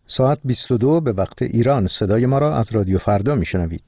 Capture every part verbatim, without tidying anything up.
ساعت بیست و دو به وقت ایران. صدای ما را از رادیو فردا میشنوید.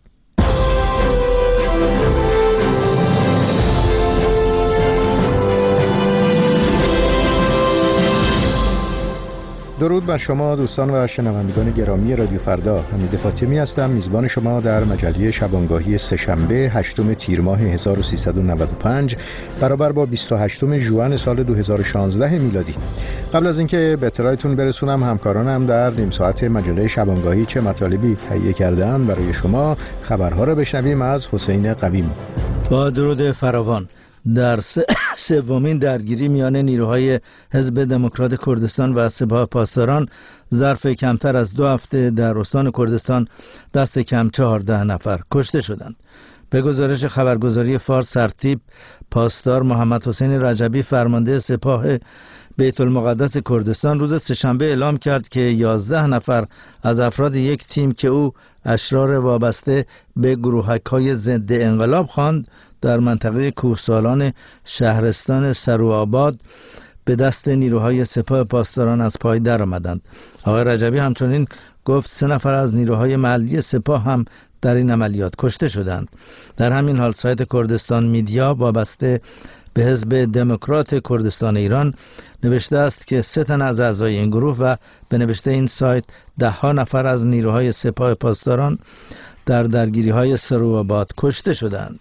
درود بر شما دوستان و شنوندگان گرامی رادیو فردا. حمید فاطمی هستم، میزبان شما در مجله شبانگاهی سه‌شنبه هشتم تیر ماه هزار و سیصد و نود و پنج برابر با بیست و هشتم ژوئن سال دو هزار و شانزده میلادی. قبل از اینکه به اطلاعتون برسونم همکارانم در نیم ساعت مجله شبانگاهی چه مطالبی تهیه کرده‌اند برای شما، خبرها را بشنویم از حسین قویم. با درود فراوان. در سومین درگیری میان نیروهای حزب دموکرات کردستان و سپاه پاسداران ظرف کمتر از دو هفته در استان کردستان دست کم چهارده نفر کشته شدند. به گزارش خبرگزاری فارس سرتیپ، پاسدار محمد حسین رجبی فرمانده سپاه بیت المقدس کردستان روز سه‌شنبه اعلام کرد که یازده نفر از افراد یک تیم که او اشرار وابسته به گروهک‌های ضد انقلاب خواند در منطقه کوهسالان شهرستان سروآباد به دست نیروهای سپاه پاسداران از پای در آمدند. آقای رجبی همچنین گفت سه نفر از نیروهای محلی سپاه هم در این عملیات کشته شدند. در همین حال سایت کردستان میدیا وابسته به حزب دموکرات کردستان ایران نوشته است که سه تن از اعضای این گروه و به نوشته این سایت ده ها نفر از نیروهای سپاه پاسداران در درگیری‌های سروآباد کشته شدند.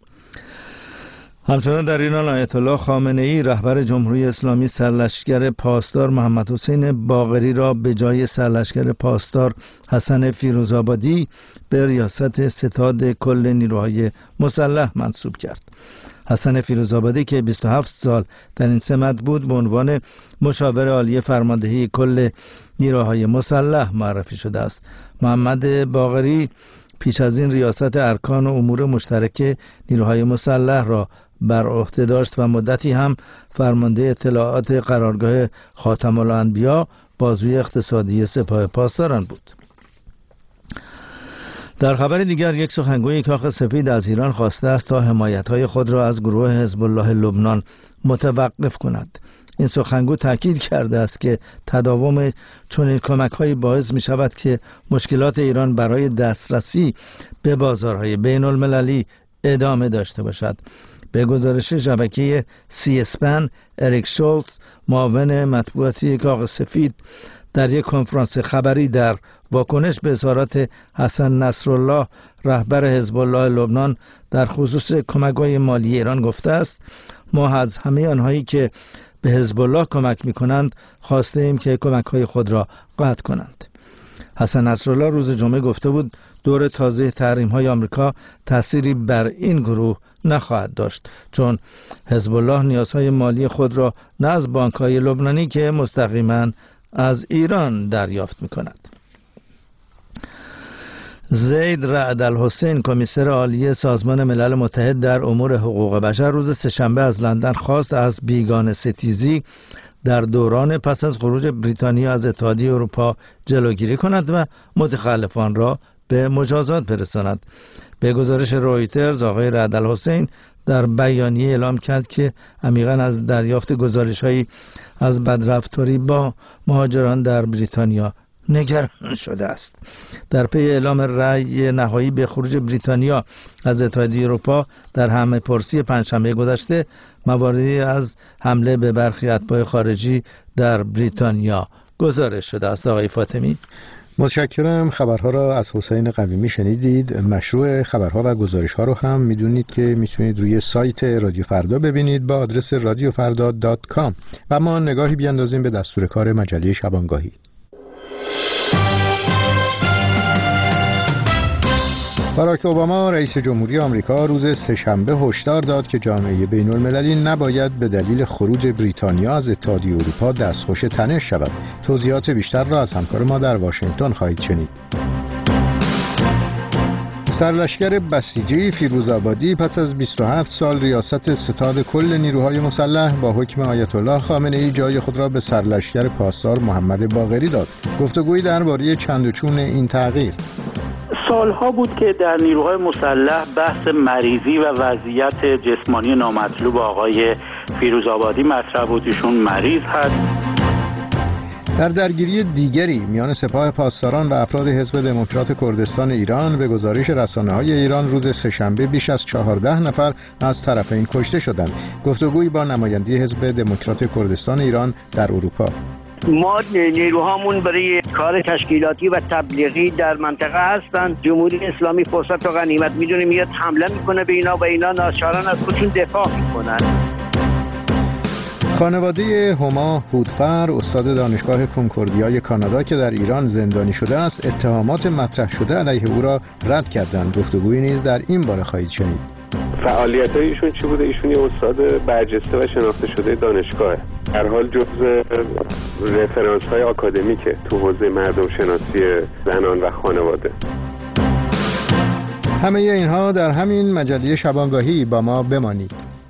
همچنان در ایران آیت الله خامنه‌ای رهبر جمهوری اسلامی سرلشکر پاسدار محمد حسین باقری را به جای سرلشکر پاسدار حسن فیروزآبادی به ریاست ستاد کل نیروهای مسلح منصوب کرد. حسن فیروزآبادی که بیست و هفت سال در این سمت بود به عنوان مشاور عالی فرماندهی کل نیروهای مسلح معرفی شده است. محمد باقری پیش از این ریاست ارکان و امور مشترک نیروهای مسلح را بر عهده داشت و مدتی هم فرمانده اطلاعات قرارگاه خاتم الانبیا بازوی اقتصادی سپاه پاسداران بود. در خبر دیگر یک سخنگوی کاخ سفید از ایران خواسته است تا حمایت‌های خود را از گروه حزب الله لبنان متوقف کند. این سخنگو تاکید کرده است که تداوم چنین کمک‌هایی باعث می‌شود که مشکلات ایران برای دسترسی به بازارهای بین‌المللی ادامه داشته باشد. به گزارش شبکه سی اسپن، اریک شولتز معاون مطبوعاتی کاخ سفید در یک کنفرانس خبری در واکنش به اظهارات حسن نصرالله رهبر حزب الله لبنان در خصوص کمک‌های مالی ایران گفته است: ما از همه آنهایی که به حزب الله کمک می‌کنند خواسته ایم که کمک‌های خود را قطع کنند. حسن نصرالله روز جمعه گفته بود دور تازه تحریم‌های آمریکا تأثیری بر این گروه نخواهد داشت، چون حزب الله نیازهای مالی خود را نه از بانک‌های لبنانی که مستقیما از ایران دریافت می‌کند. زید رعد الحسین کمیسر عالی سازمان ملل متحد در امور حقوق بشر روز سه‌شنبه از لندن خواست از بیگانه ستیزی در دوران پس از خروج بریتانیا از اتحادیه اروپا جلوگیری کند و متخلفان را به مجازات برساند. به گزارش رویترز آقای رعد الحسین در بیانیه اعلام کرد که عمیقاً از دریافت گزارش‌هایی از بدرفتاری با مهاجران در بریتانیا نگران شده است. در پی اعلام رأی نهایی به خروج بریتانیا از اتحادیه اروپا در همه‌پرسی پنجشنبه گذشته مواردی از حمله به برخی اتباع خارجی در بریتانیا گزارش شده است. آقای فاطمی، متشکرم. خبرها را از حسین قویمی شنیدید. مشروع خبرها و گزارش‌ها رو هم میدونید که میتونید روی سایت رادیو فردا ببینید با آدرس رادیو فردا دات کام. و ما نگاهی بیاندازیم به دستور کار مجله شبانگاهی. باراک اوباما رئیس جمهوری آمریکا روز سه‌شنبه هشدار داد که جامعه بین‌المللی نباید به دلیل خروج بریتانیا از اتحادیه اروپا دستخوش تنش شود. توضیحات بیشتر را از همکار ما در واشنگتن خواهید شنید. سرلشکر بسیجی فیروزآبادی پس از بیست و هفت سال ریاست ستاد کل نیروهای مسلح با حکم آیت الله خامنه‌ای جای خود را به سرلشکر پاسدار محمد باقری داد. گفتگویی درباره چند و چون این تغییر. سالها بود که در نیروهای مسلح بحث مریضی و وضعیت جسمانی نامطلوب آقای فیروزآبادی مطرح بود. ایشون مریض هست. در درگیری دیگری میان سپاه پاسداران و افراد حزب دموکرات کردستان ایران به گزارش رسانه‌های ایران روز سه‌شنبه بیش از چهارده نفر از طرفین کشته شدند. گفتگویی با نماینده حزب دموکرات کردستان ایران در اروپا. ما نیروهامون برای کار تشکیلاتی و تبلیغی در منطقه هستند. جمهوری اسلامی فرصت و غنیمت میدونه میاد حمله میکنه به اینا و اینا ناچارن از خودشون دفاع میکنن. خانواده هما هودفر، استاد دانشگاه کنکوردیای کانادا که در ایران زندانی شده است، اتهامات مطرح شده علیه او را رد کردند. گفتگویی نیز در این باره خواهید شنید. فعالیت‌های ایشون چی بوده؟ ایشون یه استاد برجسته و شناخته شده دانشگاهه. در حال جزء رفرانس‌های آکادمیکه تو حوزه مردم شناسی زنان و خانواده. همه اینها در همین مجله شبانگاهی. با ما بمانید.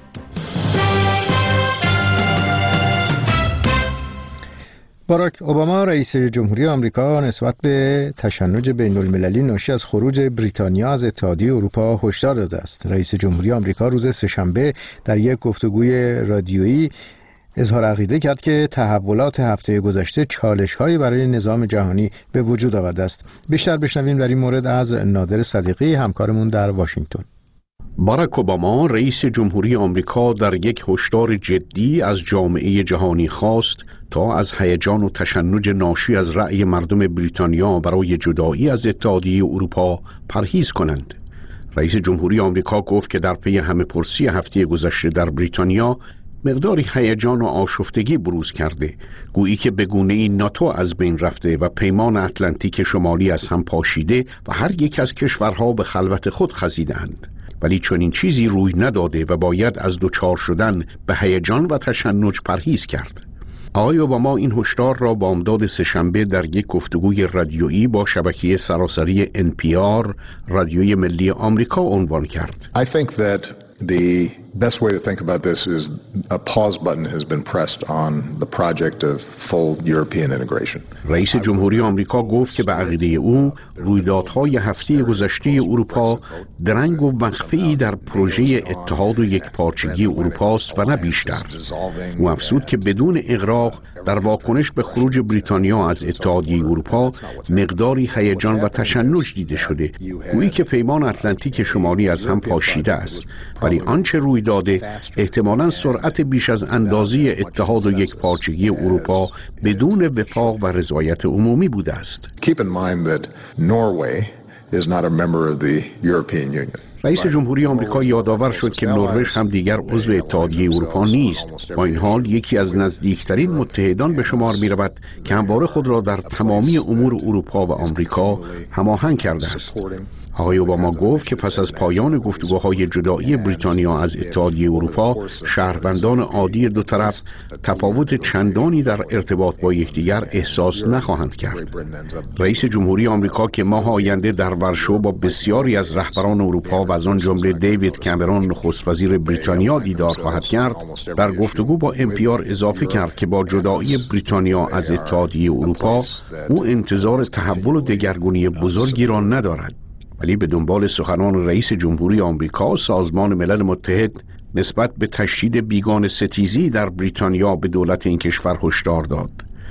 باراک اوباما رئیس جمهوری آمریکا نسبت به تشنج بین المللی ناشی از خروج بریتانیا از اتحادیه اروپا هشدار داده است. رئیس جمهوری آمریکا روز سه‌شنبه در یک گفتگوی رادیویی اظهار عقیده کرد که تحولات هفته گذشته چالش‌هایی برای نظام جهانی به وجود آورده است. بیشتر بشنویم در این مورد از نادر صدیقی، همکارمون در واشنگتن. باراک اوباما رئیس جمهوری آمریکا در یک هشدار جدی از جامعه جهانی خواست تا از هیجان و تشنج ناشی از رأی مردم بریتانیا برای جدایی از اتحادیه اروپا پرهیز کنند. رئیس جمهوری آمریکا گفت که در پی همه پرسی هفته گذشته در بریتانیا مقداری هیجان و آشفتگی بروز کرده، گویی که به گونه‌ای ناتو از بین رفته و پیمان اتلانتیک شمالی از هم پاشیده و هر یک از کشورها به خلوت خود خزیدند. ولی چنین چیزی روی نداده و باید از دوچار شدن به هیجان و تشنج پرهیز کرد. آقای اوباما این هشدار را بامداد سه‌شنبه در یک گفتگوی رادیویی با شبکه سراسری ان پی آر رادیوی ملی آمریکا عنوان کرد. I think that the best way to think about this is a pause button has been pressed on the project of full European integration. رئیس جمهوری آمریکا گفت که به عقیده او رویدادهای هفته گذشته اروپا درنگ و مخفی در پروژه اتحاد و یکپارچگی اروپا است و نه بیشتر. او افزود که بدون اغراق در واکنش به خروج بریتانیا از اتحادیه اروپا مقداری هیجان و تشنج دیده شده، گویی که پیمان اتلانتیک شمالی از هم پاشیده است، ولی آنچه روی داده احتمالاً سرعت بیش از اندازه اتحاد و یکپارچگی اروپا بدون وفاق و رضایت عمومی بوده است. Keep in mind that Norway is not a member of the European Union. رئیس جمهوری آمریکا یادآور شد که نروژ هم دیگر عضو اتحادیه اروپا نیست. با این حال یکی از نزدیکترین متحدان به شمار می رود که همواره خود را در تمامی امور اروپا و آمریکا هماهنگ کرده است. آقای اوباما گفت که پس از پایان گفتگوهای جدایی بریتانیا از اتحادیه اروپا، شهروندان عادی دو طرف تفاوت چندانی در ارتباط با یکدیگر احساس نخواهند کرد. رئیس جمهوری آمریکا که ماه آینده در ورشو با بسیاری از رهبران اروپا و از آن جمله دیوید کامرون نخست وزیر بریتانیا دیدار خواهد کرد، در گفتگو با ان پی آر اضافه کرد که با جدایی بریتانیا از اتحادیه اروپا او انتظار تحول و دگرگونی بزرگی را ندارد. ولی به دنبال سخنان رئیس جمهوری آمریکا، سازمان ملل متحد نسبت به تشدید بیگانه ستیزی در بریتانیا به دولت این کشور هشدار داد.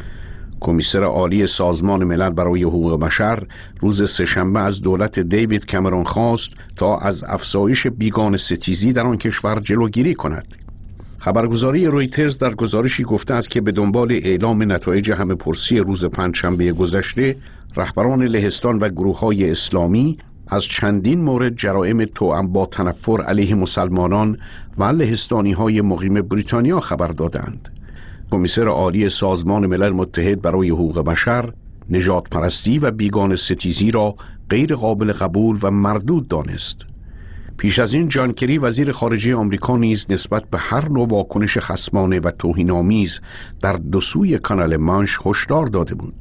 کمیسر عالی سازمان ملل برای حقوق بشر روز سه‌شنبه از دولت دیوید کامرون خواست تا از افزایش بیگانه ستیزی در آن کشور جلوگیری کند. خبرگزاری رویترز در گزارشی گفته است که به دنبال اعلام نتایج همه پرسی روز پنجشنبه گذشته، رهبران لهستان و گروه‌های اسلامی از چندین مورد جرائم توأم با تنفر علیه مسلمانان و لهستانی‌های مقیم بریتانیا خبر دادند. کمیسر عالی سازمان ملل متحد برای حقوق بشر نژاد پرستی و بیگانه ستیزی را غیر قابل قبول و مردود دانست. پیش از این جان کری وزیر خارجه آمریکا نیز نسبت به هر نوع واکنش خصمانه و توهین‌آمیز در دو سوی کانال مانش هشدار داده بود.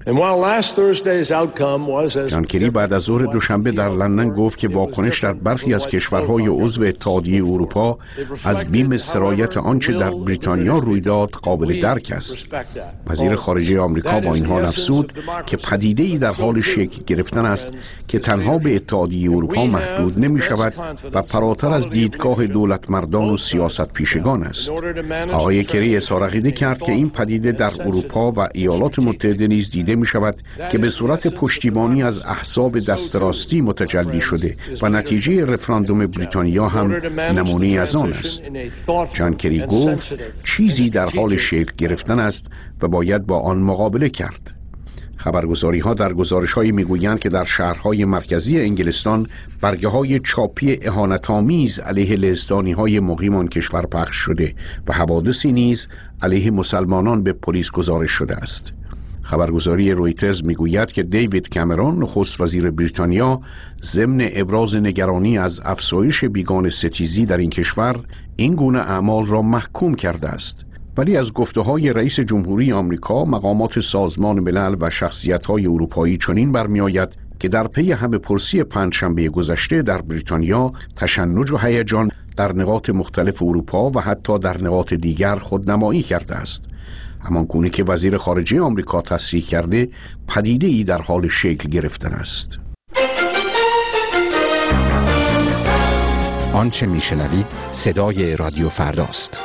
جان کری بعد از ظهر دوشنبه در لندن گفت که واکنش در برخی از کشورهای عضو اتحادیه اروپا از بیم سرایت آنچه در بریتانیا روی داد قابل درک است. وزیر خارجه آمریکا با این حال افزود که پدیده‌ای در حال شکل گرفتن است که تنها به اتحادیه اروپا محدود نمی شود و و فراتر از دیدگاه دولت مردان و سیاست پیشگان است. آقای کری اظهار عقیده کرد که این پدیده در اروپا و ایالات متحده نیز دیده می شود که به صورت پشتیبانی از احزاب دست راستی متجلی شده و نتیجه رفراندوم بریتانیا هم نمونه از آن است. جان کری گفت چیزی در حال شکل گرفتن است و باید با آن مقابله کرد. خبرگزاری ها در گزارش هایی می گویند که در شهرهای مرکزی انگلستان برگه های چاپی اهانت‌آمیز علیه لهستانی های مقیم آن کشور پخش شده و حوادثی نیز علیه مسلمانان به پلیس گزارش شده است. خبرگزاری رویترز می گوید که دیوید کامرون نخست وزیر بریتانیا ضمن ابراز نگرانی از افزایش بیگانه ستیزی در این کشور این گونه اعمال را محکوم کرده است. ولی از گفته‌های رئیس جمهوری آمریکا، مقامات سازمان ملل و شخصیت‌های اروپایی چنین برمی‌آید که در پی همه پرسی پنجشنبه گذشته در بریتانیا تشنج و هیجان در نقاط مختلف اروپا و حتی در نقاط دیگر خودنمایی کرده است. همانگونه که وزیر خارجه آمریکا تصریح کرده، پدیده‌ای در حال شکل گرفتن است. آنچه میشنوید صدای رادیو فرداست.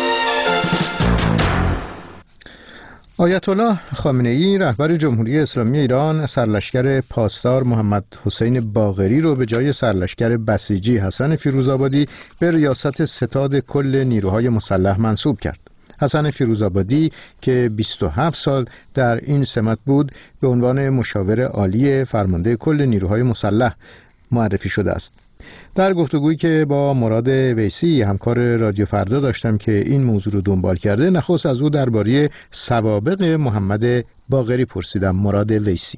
آیت الله خامنه‌ای رهبر جمهوری اسلامی ایران سرلشکر پاسدار محمد حسین باقری رو به جای سرلشکر بسیجی حسن فیروزآبادی به ریاست ستاد کل نیروهای مسلح منصوب کرد. حسن فیروزآبادی که بیست و هفت سال در این سمت بود به عنوان مشاور عالی فرمانده کل نیروهای مسلح معرفی شده است. در گفتگویی که با مراد ویسی همکار رادیو فردا داشتم که این موضوع رو دنبال کرده، نخست از او درباره سوابق محمد باقری پرسیدم. مراد ویسی: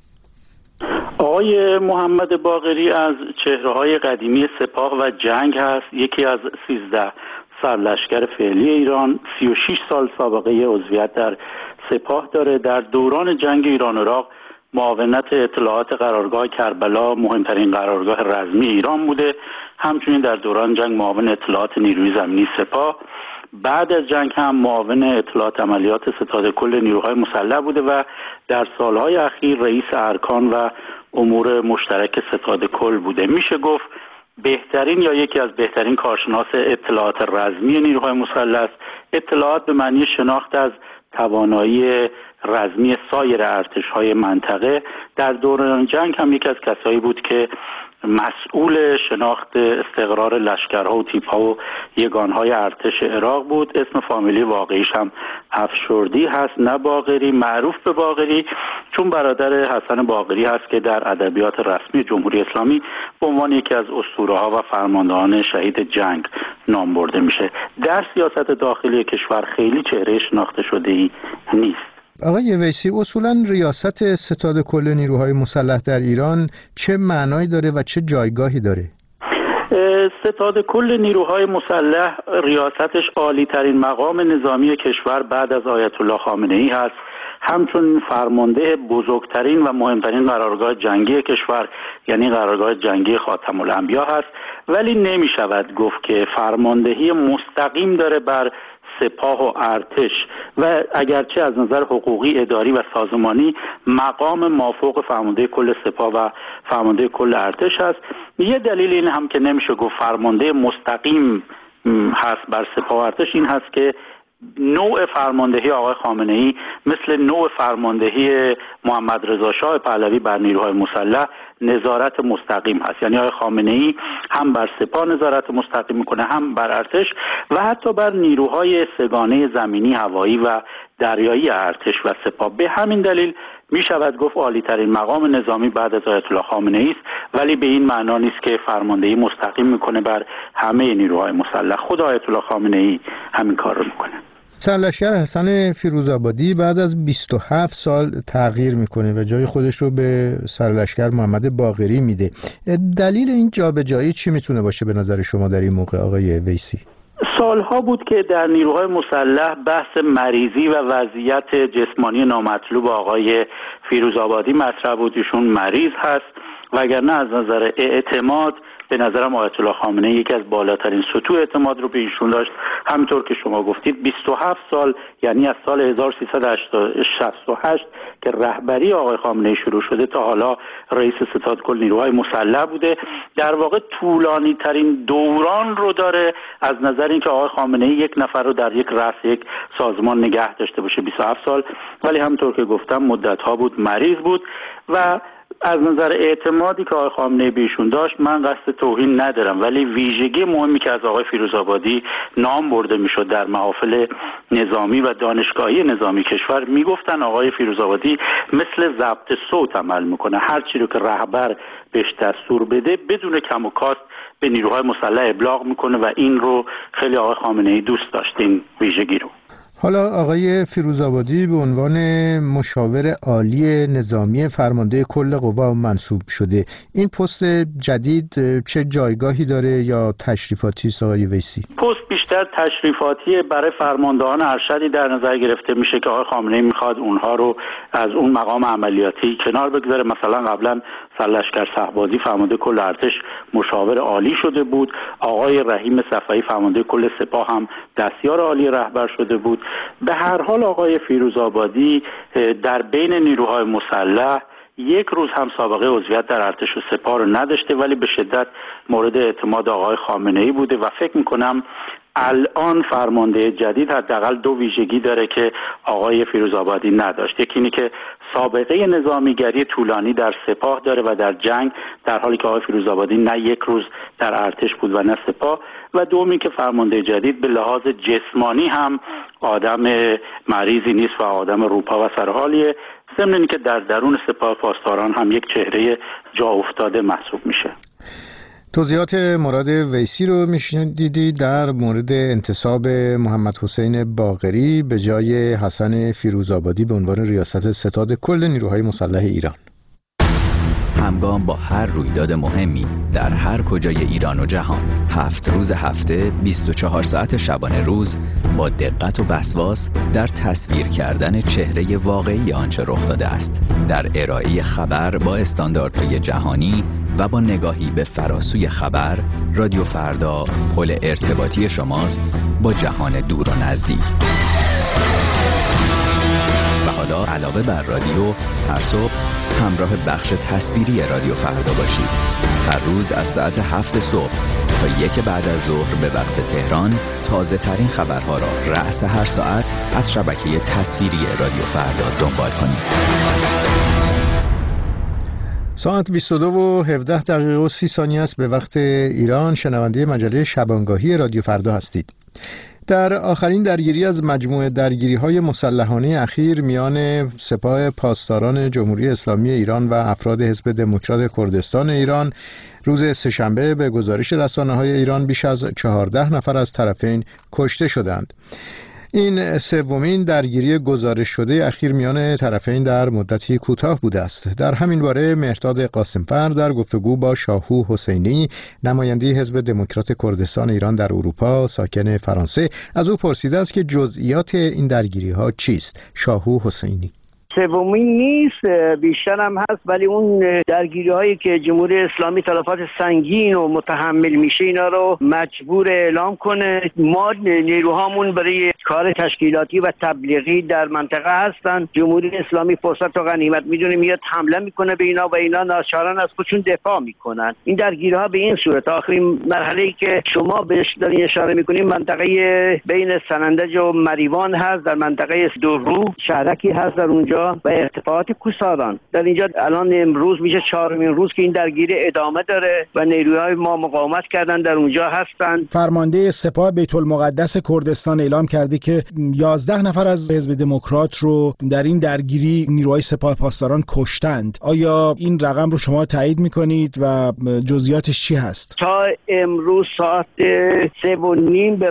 آقای محمد باقری از چهره‌های قدیمی سپاه و جنگ هست. یکی از سیزده سرلشکر فعلی ایران، سی و شش سال سابقه عضویت در سپاه داره. در دوران جنگ ایران عراق معاونت اطلاعات قرارگاه کربلا مهمترین قرارگاه رزمی ایران بوده. همچنین در دوران جنگ معاون اطلاعات نیروی زمینی سپاه. بعد از جنگ هم معاون اطلاعات عملیات ستاد کل نیروهای مسلح بوده و در سالهای اخیر رئیس ارکان و امور مشترک ستاد کل بوده. میشه گفت بهترین یا یکی از بهترین کارشناس اطلاعات رزمی نیروهای مسلح است. اطلاعات به معنی شناخت از توانایی رزمی سایر ارتش‌های منطقه. در دوران جنگ هم یکی از کسایی بود که مسئول شناخت استقرار لشکرها و تیپ‌ها و یگانهای ارتش عراق بود. اسم فامیلی واقعیش هم افشردی هست، نه باقری. معروف به باقری چون برادر حسن باقری هست که در ادبیات رسمی جمهوری اسلامی به عنوان یکی از اسطوره‌ها و فرماندهان شهید جنگ نام برده میشه. در سیاست داخلی کشور خیلی چهره شناخته شده‌ای نیست. آقای ویسی، اصولاً ریاست ستاد کل نیروهای مسلح در ایران چه معنایی داره و چه جایگاهی داره؟ ستاد کل نیروهای مسلح ریاستش عالی ترین مقام نظامی کشور بعد از آیت الله خامنه‌ای هست. همچون فرمانده بزرگترین و مهمترین قرارگاه جنگی کشور، یعنی قرارگاه جنگی خاتم الانبیا هست. ولی نمی شود گفت که فرماندهی مستقیم داره بر سپاه و ارتش و اگرچه از نظر حقوقی، اداری و سازمانی مقام مافوق فرمانده کل سپاه و فرمانده کل ارتش هست. یه دلیل این هم که نمیشه گفت فرمانده مستقیم هست بر سپاه و ارتش این هست که نوع فرماندهی آقای خامنه‌ای مثل نوع فرماندهی محمد رضا شاه پهلوی بر نیروهای مسلح نظارت مستقیم هست. یعنی آقای خامنه‌ای هم بر سپاه نظارت مستقیم میکنه، هم بر ارتش و حتی بر نیروهای سگانه زمینی، هوایی و دریایی ارتش و سپاه. به همین دلیل می شود گفت عالی ترین مقام نظامی بعد از آیت الله خامنه‌ای است، ولی به این معنا نیست که فرماندهی مستقیم میکنه بر همه نیروهای مسلح. خود آیت الله خامنه‌ای همین کار رو میکنه. سرلشکر حسن فیروزآبادی بعد از بیست و هفت سال تغییر میکنه و جای خودش رو به سرلشکر محمد باقری میده. دلیل این جابجایی چی میتونه باشه به نظر شما در این موقع آقای ویسی؟ سالها بود که در نیروهای مسلح بحث مریضی و وضعیت جسمانی نامطلوب آقای فیروزآبادی مطرح بود. ایشون مریض هست، وگرنه از نظر اعتماد به نظرم آیت الله خامنه‌ای یکی از بالاترین سطوح اعتماد رو به ایشون داشت. همونطور که شما گفتید بیست و هفت سال، یعنی از سال هزار و سیصد و شصت و هشت که رهبری آقای خامنه‌ای شروع شده تا حالا رئیس ستاد کل نیروهای مسلح بوده. در واقع طولانی ترین دوران رو داره از نظر اینکه آقای خامنه‌ای یک نفر رو در یک رأس یک سازمان نگه داشته باشه. بیست و هفت سال، ولی همونطور که گفتم مدت‌ها بود مریض بود و از نظر اعتمادی که آقای خامنه‌ای بهشون داشت من قصد توهین ندارم، ولی ویژگی مهمی که از آقای فیروزآبادی نام برده میشد در محافل نظامی و دانشگاهی نظامی کشور، میگفتن آقای فیروزآبادی مثل ضبط صوت عمل میکنه، هر چی رو که رهبر بهش دستور بده بدون کم و کاست به نیروهای مسلح ابلاغ میکنه و این رو خیلی آقای خامنه‌ای دوست داشت، این ویژگی رو. حالا آقای فیروزآبادی به عنوان مشاور عالی نظامی فرمانده کل قوا منصوب شده. این پست جدید چه جایگاهی داره یا تشریفاتی است آقای ویسی؟ پست بیشتر تشریفاتی برای فرماندهان ارشدی در نظر گرفته میشه که آقای خامنه‌ای میخواد اونها رو از اون مقام عملیاتی کنار بگذاره. مثلا قبلا سرلشکر صهبازی فرمانده کل ارتش مشاور عالی شده بود، آقای رحیم صفایی فرمانده کل سپاه هم دستیار عالی رهبر شده بود. به هر حال آقای فیروزآبادی در بین نیروهای مسلح یک روز هم سابقه عضویت در ارتش و سپاه رو نداشته، ولی به شدت مورد اعتماد آقای خامنه‌ای بوده و فکر میکنم الان فرمانده جدید حداقل دو ویژگی داره که آقای فیروزآبادی نداشت. یکی اینه که سابقه نظامیگری طولانی در سپاه داره و در جنگ، در حالی که آقای فیروزآبادی نه یک روز در ارتش بود و نه سپاه. و دومی که فرمانده جدید به لحاظ جسمانی هم آدم مریضی نیست و آدم روپا و سرحالیه، ضمن اینکه در درون سپاه پاسداران هم یک چهره جا افتاده محسوب میشه. توضیحات مراد ویسی رو میشنیدید در مورد انتصاب محمد حسین باقری به جای حسن فیروزآبادی به عنوان ریاست ستاد کل نیروهای مسلح ایران. همگام با هر رویداد مهمی در هر کجای ایران و جهان، هفت روز هفته، بیست و چهار ساعت شبانه روز، با دقت و وسواس در تصویر کردن چهره واقعی آنچه رخ داده است، در ارائه خبر با استانداردهای جهانی و با نگاهی به فراسوی خبر، رادیو فردا پل ارتباطی شماست با جهان دور و نزدیک. و حالا علاوه بر رادیو، هر صبح همراه بخش تصویری رادیو فردا باشید. هر روز از ساعت هفت صبح تا یک بعد از ظهر به وقت تهران تازه ترین خبرها را رأس هر ساعت از شبکه تصویری رادیو فردا دنبال کنید. ساعت بیست و دو و هفده دقیقه و سی ثانیه است به وقت ایران. شنونده مجله شبانگاهی رادیو فردا هستید. در آخرین درگیری از مجموعه درگیری‌های مسلحانه اخیر میان سپاه پاسداران جمهوری اسلامی ایران و افراد حزب دموکرات کردستان ایران روز سه‌شنبه به گزارش رسانه‌های ایران بیش از چهارده نفر از طرفین کشته شدند. این سومین درگیری گزارش شده اخیر میان طرفین در مدتی کوتاه بوده است. در همین باره مهرداد قاسمفر در گفتگو با شاهو حسینی، نماینده حزب دموکرات کردستان ایران در اروپا ساکن فرانسه، از او پرسیده است که جزئیات این درگیری ها چیست. شاهو حسینی: سومین نیست، بیشتر هم هست، ولی اون درگیری هایی که جمهوری اسلامی تلفات سنگین و متحمل میشه اینا رو مجبور اعلام کنه. ما نیروهامون برای کار تشکیلاتی و تبلیغی در منطقه هستن. جمهوری اسلامی فرصت و غنیمت میدونه میاد حمله میکنه به اینا و اینا ناچارن از خودشون دفاع میکنن. این درگیری ها به این صورت. آخرین مرحله‌ای که شما بهش دارین اشاره میکنین منطقه بین سنندج و مریوان هست، در منطقه دورو شهرکی هست در اونجا و ارتفاعات کوهستان. در اینجا الان امروز میشه چهارمین روز که این درگیری ادامه داره و نیروهای ما مقاومت کردن در اونجا هستن. فرمانده سپاه بیت المقدس کردستان اعلام کرده که یازده نفر از حزب دموکرات رو در این درگیری نیروهای سپاه پاسداران کشتند. آیا این رقم رو شما تایید میکنید و جزئیاتش چی هست؟ تا امروز ساعت سه و نیم به وقت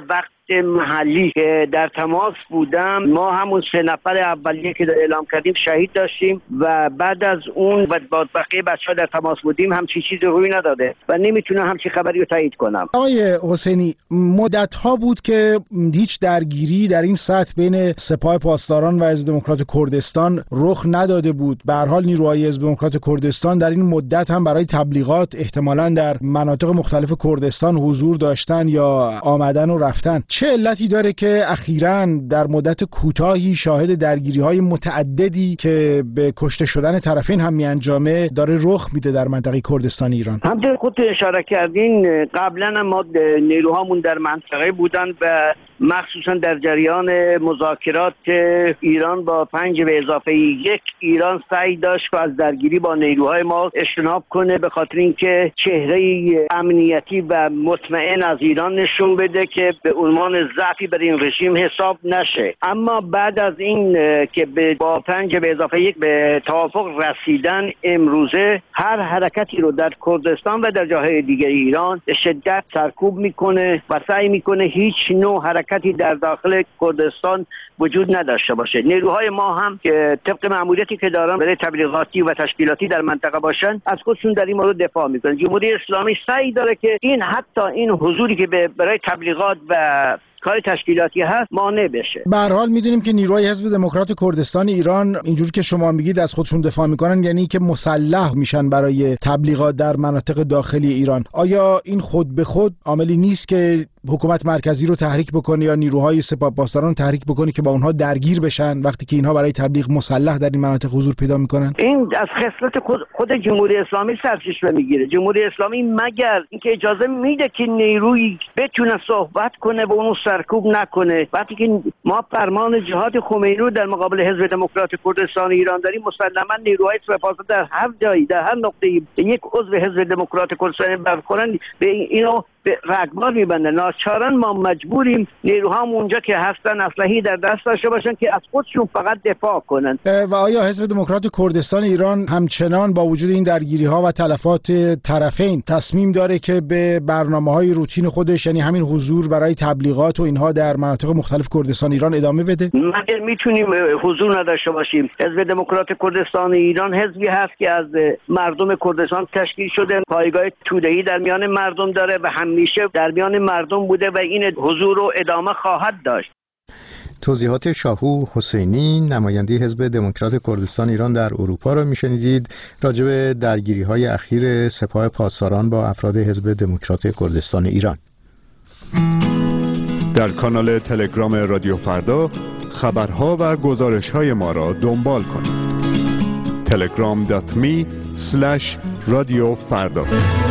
محلی که در تماس بودم، ما همون سه نفر اولیه که اعلام کردیم شهید داشتیم و بعد از اون و با بقیه بچه‌ها در تماس بودیم همچین چیزی روی نداده و نمیتونم همچین خبری رو تایید کنم. آقای حسینی، مدت‌ها بود که هیچ درگیری در این سطح بین سپاه پاسداران و حزب دموکرات کردستان رخ نداده بود. به هر حال نیروهای حزب دموکرات کردستان در این مدت هم برای تبلیغات احتمالاً در مناطق مختلف کردستان حضور داشتن یا آمدن و رفتن. چه علتی داره که اخیراً در مدت کوتاهی شاهد درگیری‌های متعددی که به کشته شدن طرفین هم می‌انجامه داره رخ میده در منطقه کردستان ایران؟ همونطور خودتون اشاره کردین، قبلا ما نیروهامون در منطقه بودن و مخصوصا در جریان مذاکرات ایران با پنج به اضافه یک ایران سعی داشت که از درگیری با نیروهای ما اجتناب کنه، به خاطر اینکه چهره امنیتی و مطمئن از ایران نشون بده که به عنوان ضعفی بر این رژیم حساب نشه. اما بعد از این که با پنج به اضافه یک به توافق رسیدن، امروزه هر حرکتی رو در کردستان و در جاهای دیگر ایران به شدت سرکوب میکنه و سعی میکنه هیچ نوع حرکتی در داخل کردستان وجود نداشته باشه. نیروهای ما هم که طبق مأموریتی که دارن برای تبلیغاتی و تشکیلاتی در منطقه باشن، از خودشون در این مورد دفاع میکنن. جمهوری اسلامی سعی داره که این حتی این حضوری که برای تبلیغات و کار تشکیلاتی هست مانع بشه. به هر حال میدونیم که نیروهای حزب دموکرات کردستان ایران اینجوری که شما میگید از خودشون دفاع میکنن، یعنی که مسلح میشن برای تبلیغات در مناطق داخلی ایران. آیا این خود به خود عاملی نیست که حکومت مرکزی رو تحریک بکنه یا نیروهای سپاه پاسداران رو تحریک بکنه که با اونها درگیر بشن وقتی که اینها برای تبلیغ مسلح در این مناطق حضور پیدا میکنن؟ این از خصلت خود, خود جمهوری اسلامی سرچشمه میگیره. جمهوری اسلامی مگر اینکه اجازه میده که نیرویی بتونه صحبت کنه و اونو سرکوب نکنه، وقتی که ما فرمان جهاد خمینی رو در مقابل حزب دموکرات کردستان ایران داریم، مسلما نیروهای سپاه پاسداران در هر جایی در هر نقطه‌ای یک عضو حزب دموکرات کردستان برخورن به اینو به رگبار میبندن. ناچارن ما مجبوریم نیروها اونجا که هستن اسلحه‌ای در دست داشته باشن که از خودشون فقط دفاع کنن. و آیا حزب دموکرات کردستان ایران همچنان با وجود این درگیری‌ها و تلفات طرفین تصمیم داره که به برنامه‌های روتین خودش، یعنی همین حضور برای تبلیغات و اینها در مناطق مختلف کردستان ایران ادامه بده؟ مگر میتونیم حضور نداشته باشیم؟ حزب دموکرات کردستان ایران حزبی هست که از مردم کردستان تشکیل شده، پایگاه توده‌ای در میان مردم داره و همیشه در میان مردم بوده و این حضور رو ادامه خواهد داشت. توضیحات شاهو حسینی، نماینده حزب دموکرات کردستان ایران در اروپا را میشنیدید راجع به درگیری‌های اخیر سپاه پاسداران با افراد حزب دموکرات کردستان ایران. در کانال تلگرام رادیو فردا خبرها و گزارش‌های ما را دنبال کنید. تلگرام دات می اسلش رادیو فردا.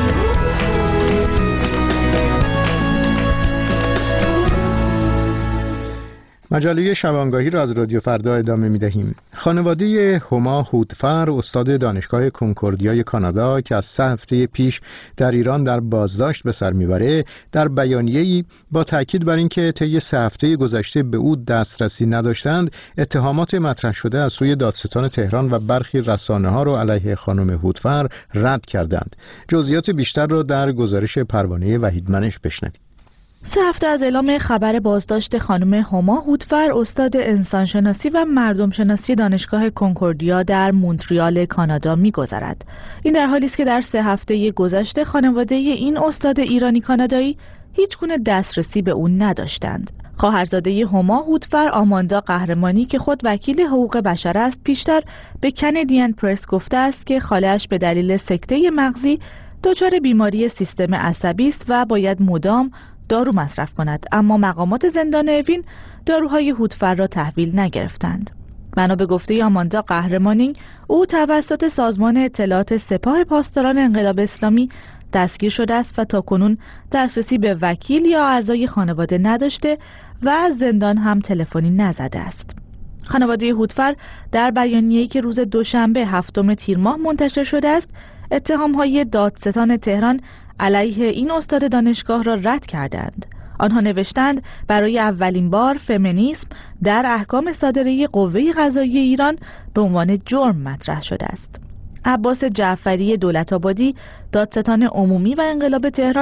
مجله شبانگاهی را از رادیو فردا ادامه می دهیم. خانواده هما هودفر، استاد دانشگاه کنکوردیای کانادا که از سه هفته پیش در ایران در بازداشت به سر میبره، در بیانیه‌ای با تاکید بر اینکه طی سه هفته گذشته به او دسترسی نداشتند، اتهامات مطرح شده از سوی دادستان تهران و برخی رسانه‌ها را علیه خانم هودفر رد کردند. جزئیات بیشتر را در گزارش پروانه وحیدمنش بشنوید. سه هفته از اعلام خبر بازداشت خانم هما هودفر، استاد انسانشناسی و مردمشناسی دانشگاه کنکوردیا در مونتریال کانادا می‌گذرد. این در حالی است که در سه هفته گذشته خانواده این استاد ایرانی کانادایی هیچگونه دسترسی به او نداشتند. خواهرزاده هما هودفر، آماندا قهرمانی که خود وکیل حقوق بشر است، پیشتر به کانادین پرس گفته است که خاله‌اش به دلیل سکته مغزی دچار بیماری سیستم عصبی است و باید مدام دارو مصرف کند، اما مقامات زندان اوین داروهای هودفر را تحویل نگرفتند. بنا به گفته آماندا قهرمانی، او توسط سازمان اطلاعات سپاه پاسداران انقلاب اسلامی دستگیر شده است و تاکنون دسترسی به وکیل یا اعضای خانواده نداشته و از زندان هم تلفنی نزده است. خانواده هودفر در بیانیه‌ای که روز دوشنبه هفتم تیر ماه منتشر شده است، اتهام‌های دادستان تهران علیه این استاد دانشگاه را رد کردند. آنها نوشتند برای اولین بار فمینیسم در احکام صادره قوه قضاییه ایران به عنوان جرم مطرح شده است. عباس جعفری دولت‌آبادی، دادستان عمومی و انقلاب تهران،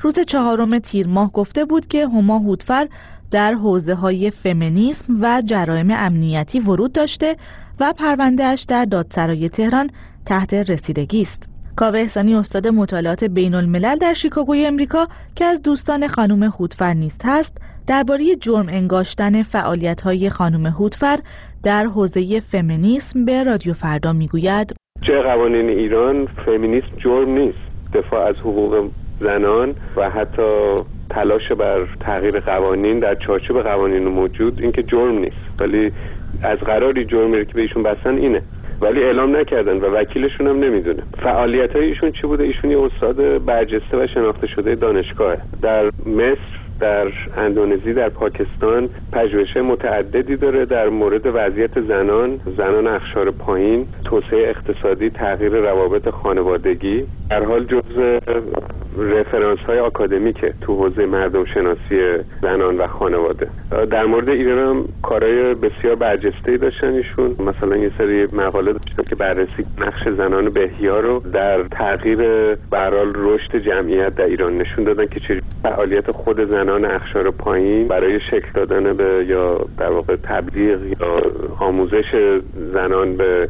روز چهارم تیر ماه گفته بود که هما هوتفر در حوزه‌های فمینیسم و جرایم امنیتی ورود داشته و پرونده‌اش در دادسرای تهران تحت رسیدگی است. کاوه احسانی استاد مطالعات بین الملل در شیکاگوی امریکا که از دوستان خانم هوتفر نیست هست، درباره جرم انگاشتن فعالیت‌های خانم هوتفر در حوزه فمینیسم به رادیو فردا میگوید: چه قوانین ایران فمینیسم جرم نیست. دفاع از حقوق زنان و حتی تلاش بر تغییر قوانین در چارچوب قوانین موجود این که جرم نیست، ولی از قراری جرمی که به ایشون بستن اینه، ولی اعلام نکردن و وکیلشون هم نمیدونه. فعالیت‌های ایشون چی بوده؟ ایشون یه استاد برجسته و شناخته شده دانشگاهه. در مصر، در اندونزی، در پاکستان پژوهش متعددی داره در مورد وضعیت زنان، زنان اقشار پایین، توسعه اقتصادی، تغییر روابط خانوادگی. در حال جزء رفرانس‌های آکادمیکه تو حوزه مردم شناسی زنان و خانواده. در مورد ایران هم کارهای بسیار برجسته‌ای داشتن ایشون. مثلا یه سری مقاله داشتن که بررسی نقش زنان بهیا رو در تغییر به هر حال رشد جمعیت در ایران نشون دادن که چه فعالیت خود زنان اقشار پایین برای شکل دادن به یا در واقع تبلیغ یا آموزش زنان به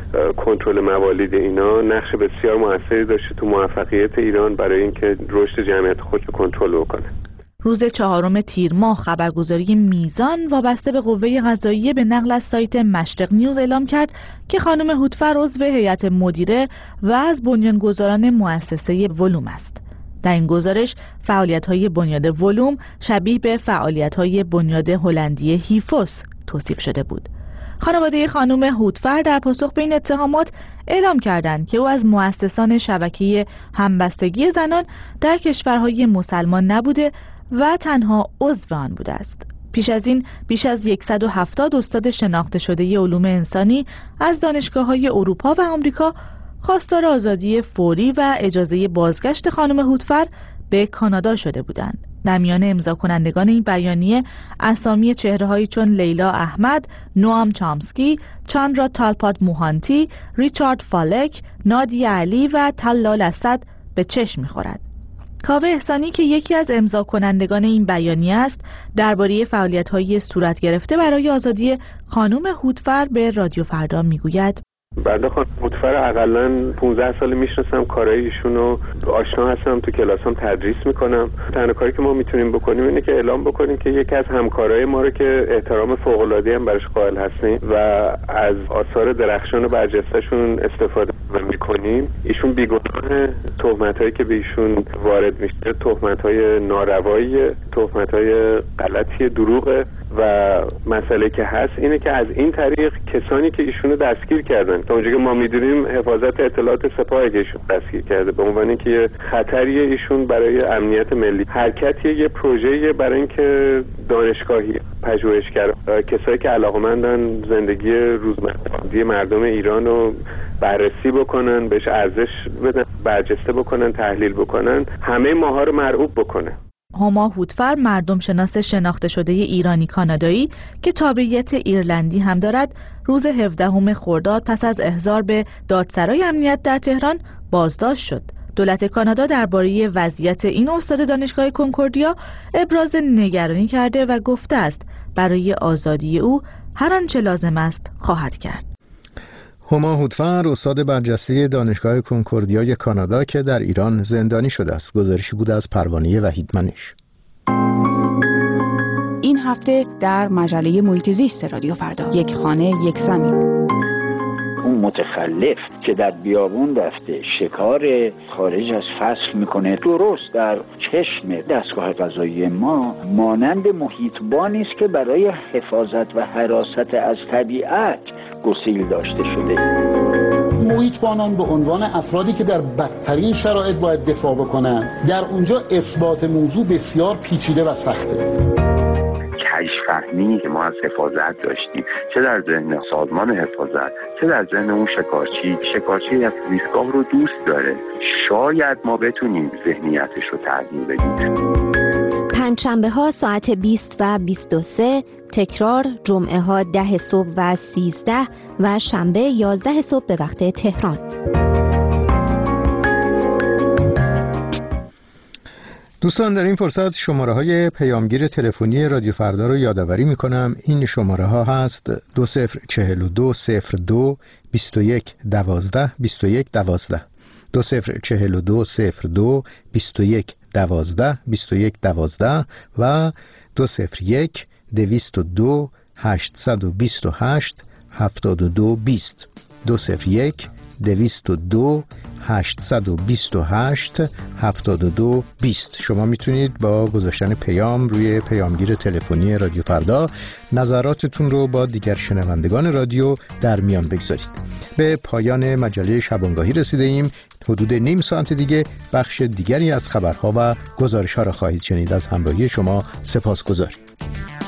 کنترل موالید اینا نقش بسیار موثری داشته تو موفقیت ایران برای اینکه رشد جمعیت خودش رو کنترل بکنه. روز چهارم تیر ماه خبرگزاری میزان وابسته به قوه قضاییه به نقل از سایت مشرق نیوز اعلام کرد که خانم هوتفر عضو هیئت مدیره و از بنیانگذاران مؤسسه ولوم است. در این گزارش فعالیت‌های بنیاد ولوم شبیه به فعالیت‌های بنیاد هلندی هیفوس توصیف شده بود. خانواده خانم هوتفر در پاسخ به این اتهامات اعلام کردند که او از مؤسسان شبکه همبستگی زنان در کشورهای مسلمان نبوده و تنها عضو آن بوده است. پیش از این بیش از صد و هفتاد استاد شناخته شده علوم انسانی از دانشگاه‌های اروپا و آمریکا خواستار آزادی فوری و اجازه بازگشت خانم هوتفر به کانادا شده بودند. در میان امضا کنندگان این بیانیه اسامی چهره‌هایی چون لیلا احمد، نوام چامسکی، چاندرا تالپاد موهانتی، ریچارد فالک، نادیه علی و طلال اسد به چشم می‌خورد. کاوه احسانی که یکی از امضا کنندگان این بیانیه است، درباره فعالیت‌های صورت گرفته برای آزادی خانم هوتفر به رادیو فردا میگوید: بنده خانم هوتفر حداقل پانزده سال میشناسم، کارهای ایشون رو آشنا هستم، تو کلاسام تدریس میکنم. تنها کاری که ما میتونیم بکنیم اینه که اعلام بکنیم که یکی از همکارای ما رو که احترام فوق‌العاده‌ای هم براش قائل هستیم و از آثار درخشان و برجسته‌شون استفاده میکنیم، ایشون بیگناه. تهمتایی که به ایشون وارد میشه تهمت‌های ناروایی، تهمت‌های غلطی، دروغه و مسئله که هست اینه که از این طریق کسانی که ایشونو دستگیر کردن، تا اونجایی که ما میدونیم حفاظت اطلاعات سپاه که ایشون دستگیر کرده، به عنوان اینکه خطریه ایشون برای امنیت ملی، حرکتیه، یه پروژه‌ای برای اینکه دانشگاهی پژوهشگر، کسایی که علاقه‌مندن زندگی روزمره مردم ایران رو بررسی بکنن، بهش ارزش بدن، برجسته بکنن، تحلیل بکنن، همه ماها رو مرعوب بکنه. هما هوتفر مردم شناس شناخته شده ایرانی کانادایی که تابعیت ایرلندی هم دارد، روز هفدهم خرداد پس از احضار به دادسرای امنیت در تهران بازداشت شد. دولت کانادا درباره وضعیت این استاد دانشگاه کنکوردیا ابراز نگرانی کرده و گفته است برای آزادی او هر آنچه لازم است خواهد کرد. هما هوتفر استاد برجسته دانشگاه کنکوردیای کانادا که در ایران زندانی شده است. گزارشی بود از پروانه وحید منش. این هفته در مجله محیط زیست رادیو فردا، یک خانه یک زمین. اون متخلف که در بیابون رفته شکار خارج از فصل میکنه، درست در چشم دستگاه قضایی ما مانند محیطبانی است که برای حفاظت و حراست از طبیعت گسیل داشته شده. محیطبانان به عنوان افرادی که در بدترین شرایط باید دفاع بکنن، در اونجا اثبات موضوع بسیار پیچیده و سخته. فهمی که ما از حفاظت داشتیم، چه در ذهن سازمان حفاظت، چه در ذهن اون شکارچی شکارچی از زیستگاه رو دوست داره، شاید ما بتونیم ذهنیتش رو تغییر بدیم. پنجشنبه ها ساعت بیست و بیست و سه، تکرار جمعه ها ده صبح و سیزده و شنبه یازده صبح به وقت تهران. دوستان در این فرصت شماره های پیامگیر تلفنی رادیو فردا رو یادآوری میکنم. این شماره ها هست دو صفر چهل و دو صفر دو بیست و یک دوازده بیست و یک دوازده، دو صفر چهل و دو صفر دو بیست و یک دوازده بیست و یک دوازده و دو صفر یک دویست و دو هشتصد و بیست و هشت هفتاد و دو بیست، دو صفر یک دویست و دو هشتصد و بیست و هشت هفتاد و دو بیست. شما میتونید با گذاشتن پیام روی پیامگیر تلفنی رادیو فردا نظراتتون رو با دیگر شنوندگان رادیو در میان بگذارید. به پایان مجله شبانگاهی رسیده ایم. حدود نیم ساعت دیگه بخش دیگری از خبرها و گزارش‌ها را خواهید شنید. از همراهی شما سپاسگزاریم.